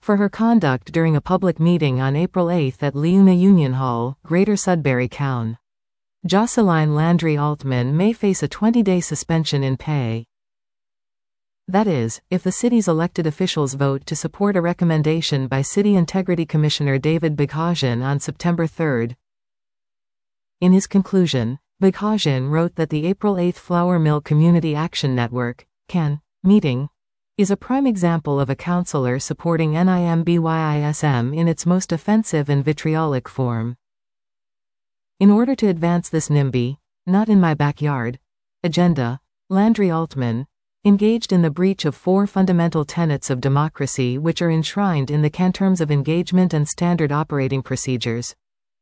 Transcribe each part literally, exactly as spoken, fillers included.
for her conduct during a public meeting on April eighth at Leuna Union Hall, Greater Sudbury, County. Jocelyn Landry Altman may face a twenty-day suspension in pay. That is, if the city's elected officials vote to support a recommendation by City Integrity Commissioner David Boghossian on September third. In his conclusion, Boghossian wrote that the April eighth Flour Mill Community Action Network (C A N) meeting is a prime example of a councillor supporting NIMBYISM in its most offensive and vitriolic form. In order to advance this NIMBY, not in my backyard, agenda, Landry Altman engaged in the breach of four fundamental tenets of democracy which are enshrined in the C A N Terms of Engagement and Standard Operating Procedures.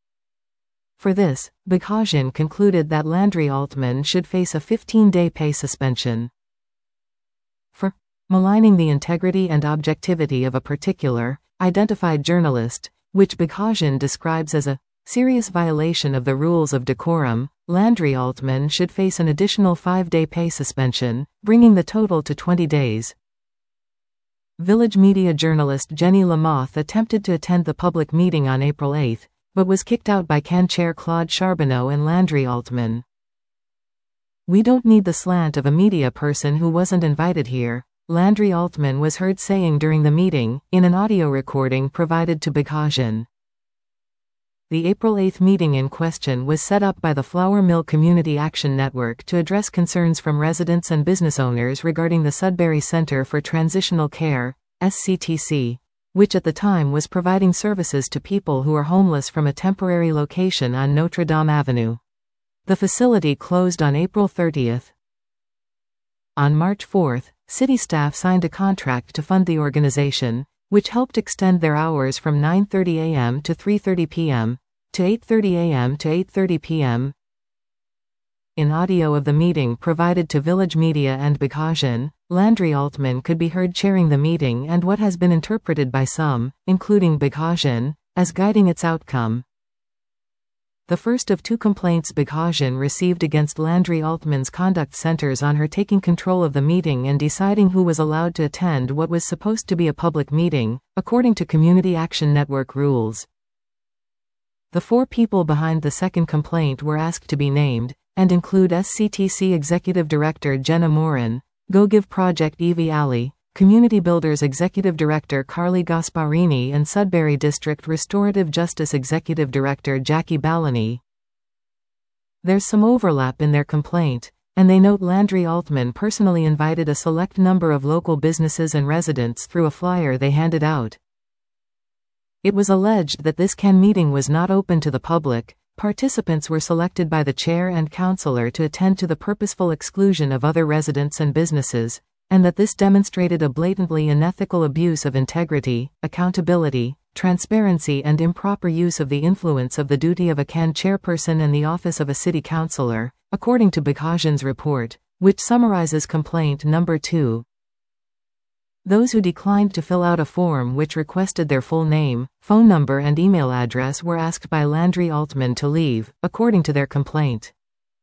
For this, Boghossian concluded that Landry Altman should face a fifteen-day pay suspension for maligning the integrity and objectivity of a particular, identified journalist, which Boghossian describes as a serious violation of the rules of decorum. Landry Altman should face an additional five-day pay suspension, bringing the total to twenty days. Village media journalist Jenny Lamoth attempted to attend the public meeting on April eighth, but was kicked out by C A N chair Claude Charbonneau and Landry Altman. "We don't need the slant of a media person who wasn't invited here," Landry Altman was heard saying during the meeting, in an audio recording provided to Boghossian. The April eighth meeting in question was set up by the Flour Mill Community Action Network to address concerns from residents and business owners regarding the Sudbury Center for Transitional Care, S C T C, which at the time was providing services to people who are homeless from a temporary location on Notre Dame Avenue. The facility closed on April thirtieth. On March fourth, city staff signed a contract to fund the organization, which helped extend their hours from nine thirty a m to three thirty p m, to eight thirty a m to eight thirty p m In audio of the meeting provided to Village Media and Boghossian, Landry Altman could be heard chairing the meeting and what has been interpreted by some, including Boghossian, as guiding its outcome. The first of two complaints Boghossian received against Landry Altman's conduct centers on her taking control of the meeting and deciding who was allowed to attend what was supposed to be a public meeting, according to Community Action Network rules. The four people behind the second complaint were asked to be named, and include S C T C Executive Director Jenna Morin, GoGive Project Evie Alley, Community Builders Executive Director Carly Gasparini and Sudbury District Restorative Justice Executive Director Jackie Ballany. There's some overlap in their complaint, and they note Landry Altman personally invited a select number of local businesses and residents through a flyer they handed out. It was alleged that this C A N meeting was not open to the public. Participants were selected by the chair and councillor to attend to the purposeful exclusion of other residents and businesses, and that this demonstrated a blatantly unethical abuse of integrity, accountability, transparency and improper use of the influence of the duty of a C A N chairperson and the office of a city councillor, according to Boghossian's report, which summarizes complaint number two. Those who declined to fill out a form which requested their full name, phone number and email address were asked by Landry Altman to leave, according to their complaint.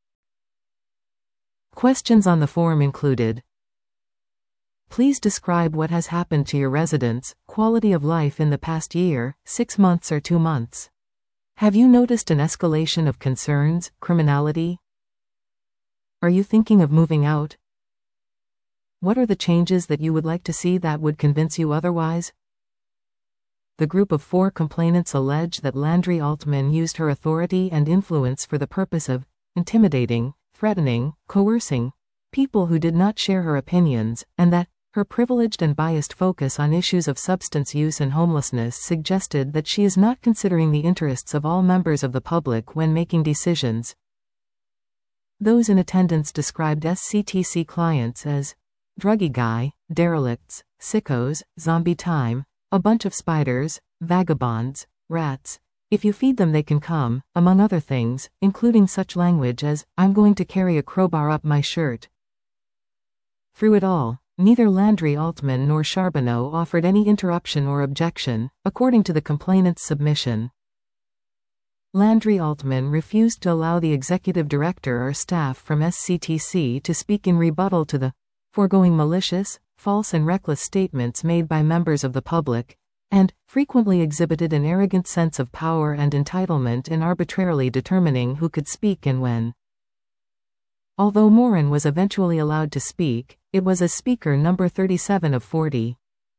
Questions on the form included: please describe what has happened to your residents' quality of life in the past year, six months or two months. Have you noticed an escalation of concerns, criminality? Are you thinking of moving out? What are the changes that you would like to see that would convince you otherwise? The group of four complainants allege that Landry Altman used her authority and influence for the purpose of intimidating, threatening, coercing people who did not share her opinions, and that her privileged and biased focus on issues of substance use and homelessness suggested that she is not considering the interests of all members of the public when making decisions. Those in attendance described S C T C clients as druggy guy, derelicts, sickos, zombie time, a bunch of spiders, vagabonds, rats. If you feed them they can come, among other things, including such language as, "I'm going to carry a crowbar up my shirt." Through it all, neither Landry Altman nor Charbonneau offered any interruption or objection, according to the complainant's submission. Landry Altman refused to allow the executive director or staff from S C T C to speak in rebuttal to the foregoing malicious, false and reckless statements made by members of the public, and frequently exhibited an arrogant sense of power and entitlement in arbitrarily determining who could speak and when. Although Morin was eventually allowed to speak, it was as speaker number thirty-seven of forty.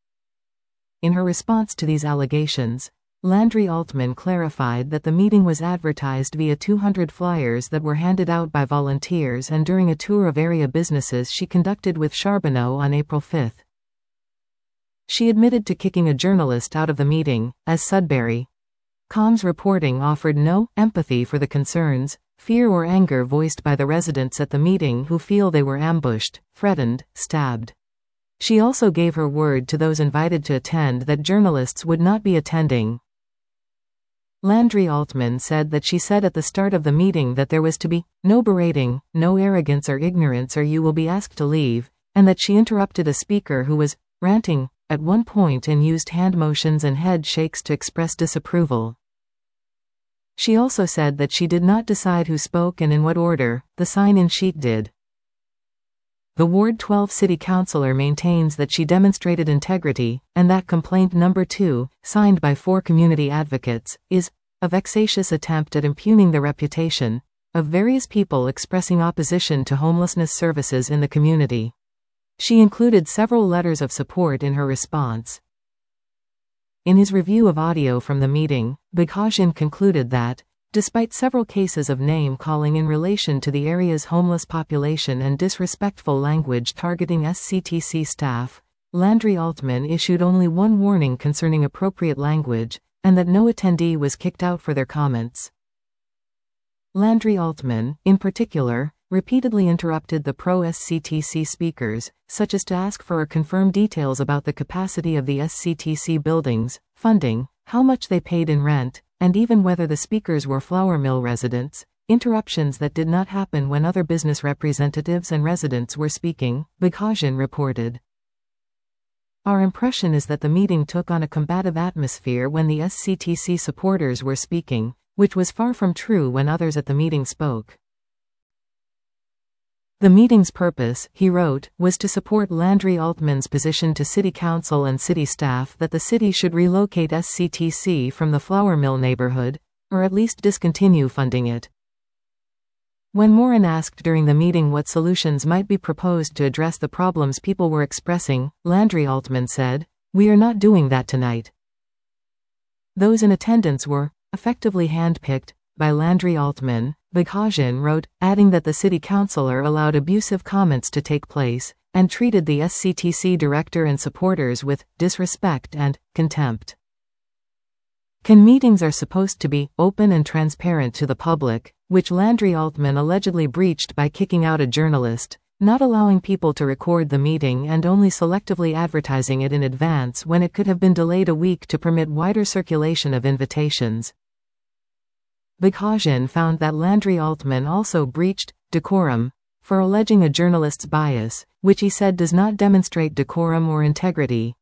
In her response to these allegations, Landry Altman clarified that the meeting was advertised via two hundred flyers that were handed out by volunteers and during a tour of area businesses she conducted with Charbonneau on April fifth. She admitted to kicking a journalist out of the meeting, as Sudbury Com's reporting offered no empathy for the concerns, fear or anger voiced by the residents at the meeting who feel they were ambushed, threatened, stabbed. She also gave her word to those invited to attend that journalists would not be attending. Landry Altman said that she said at the start of the meeting that there was to be no berating, no arrogance or ignorance or you will be asked to leave, and that she interrupted a speaker who was ranting at one point and used hand motions and head shakes to express disapproval. She also said that she did not decide who spoke and in what order, the sign-in sheet did. The Ward twelve city councilor maintains that she demonstrated integrity, and that complaint number two, signed by four community advocates, is a vexatious attempt at impugning the reputation of various people expressing opposition to homelessness services in the community. She included several letters of support in her response. In his review of audio from the meeting, Boghossian concluded that, despite several cases of name-calling in relation to the area's homeless population and disrespectful language targeting S C T C staff, Landry Altman issued only one warning concerning appropriate language, and that no attendee was kicked out for their comments. Landry Altman, in particular, repeatedly interrupted the pro-S C T C speakers, such as to ask for or confirm details about the capacity of the S C T C buildings, funding, how much they paid in rent, and even whether the speakers were flour mill residents, interruptions that did not happen when other business representatives and residents were speaking, Boghossian reported. Our impression is that the meeting took on a combative atmosphere when the S C T C supporters were speaking, which was far from true when others at the meeting spoke. The meeting's purpose, he wrote, was to support Landry Altman's position to City Council and city staff that the city should relocate S C T C from the flour mill neighborhood, or at least discontinue funding it. When Morin asked during the meeting what solutions might be proposed to address the problems people were expressing, Landry Altman said, "We are not doing that tonight." Those in attendance were effectively handpicked by Landry Altman, Boghossian wrote, adding that the city councilor allowed abusive comments to take place, and treated the S C T C director and supporters with disrespect and contempt. Can meetings are supposed to be open and transparent to the public, which Landry Altman allegedly breached by kicking out a journalist, not allowing people to record the meeting and only selectively advertising it in advance when it could have been delayed a week to permit wider circulation of invitations. Boghossian found that Landry Altman also breached decorum for alleging a journalist's bias, which he said does not demonstrate decorum or integrity.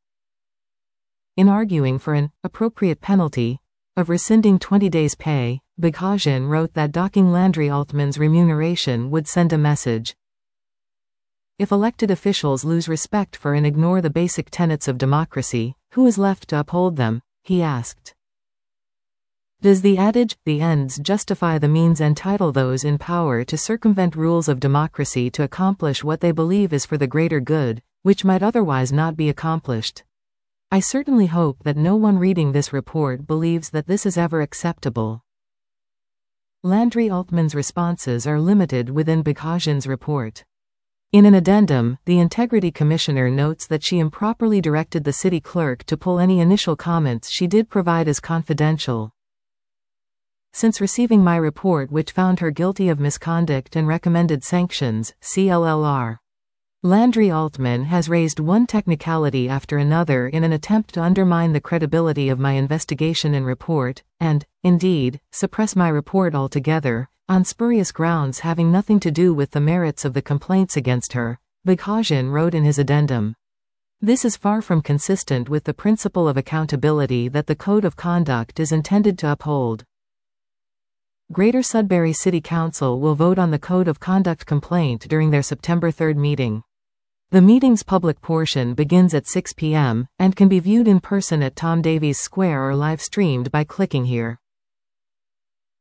In arguing for an appropriate penalty of rescinding twenty days' pay, Boghossian wrote that docking Landry Altman's remuneration would send a message. If elected officials lose respect for and ignore the basic tenets of democracy, who is left to uphold them? He asked. Does the adage, "the ends justify the means," entitle those in power to circumvent rules of democracy to accomplish what they believe is for the greater good, which might otherwise not be accomplished? I certainly hope that no one reading this report believes that this is ever acceptable. Landry Altman's responses are limited within Boghossian's report. In an addendum, the Integrity Commissioner notes that she improperly directed the city clerk to pull any initial comments she did provide as confidential. Since receiving my report, which found her guilty of misconduct and recommended sanctions, C L L R, Landry Altman has raised one technicality after another in an attempt to undermine the credibility of my investigation and report, and, indeed, suppress my report altogether, on spurious grounds having nothing to do with the merits of the complaints against her, Boghossian wrote in his addendum. This is far from consistent with the principle of accountability that the Code of Conduct is intended to uphold. Greater Sudbury City Council will vote on the Code of Conduct complaint during their September third meeting. The meeting's public portion begins at six p m, and can be viewed in person at Tom Davies Square or live-streamed by clicking here.